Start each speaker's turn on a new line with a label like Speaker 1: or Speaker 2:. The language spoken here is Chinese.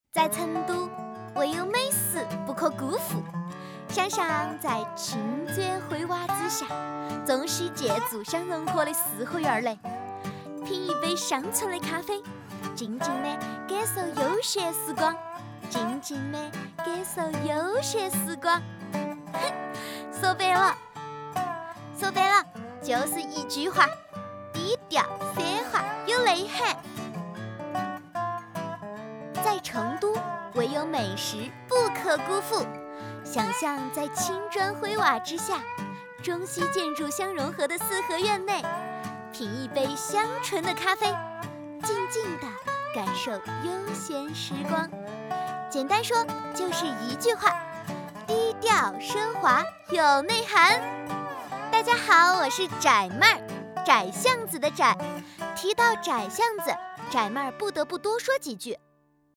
Speaker 1: 在成都，唯有美食不可辜负。想象在清洁灰瓦之下，中西建筑相融合的四合院内，品一杯香醇的咖啡，静静地感受悠闲时光，静静地感受悠闲时光。说白了，就是一句话：低调、奢华有内涵。在成都，唯有美食不可辜负。想象在青砖灰瓦之下，中西建筑相融合的四合院内，品一杯香醇的咖啡，静静地感受悠闲时光。简单说，就是一句话：低调奢华有内涵。大家好，我是窄妹儿，窄巷子的窄。提到窄巷子，窄妹儿不得不多说几句。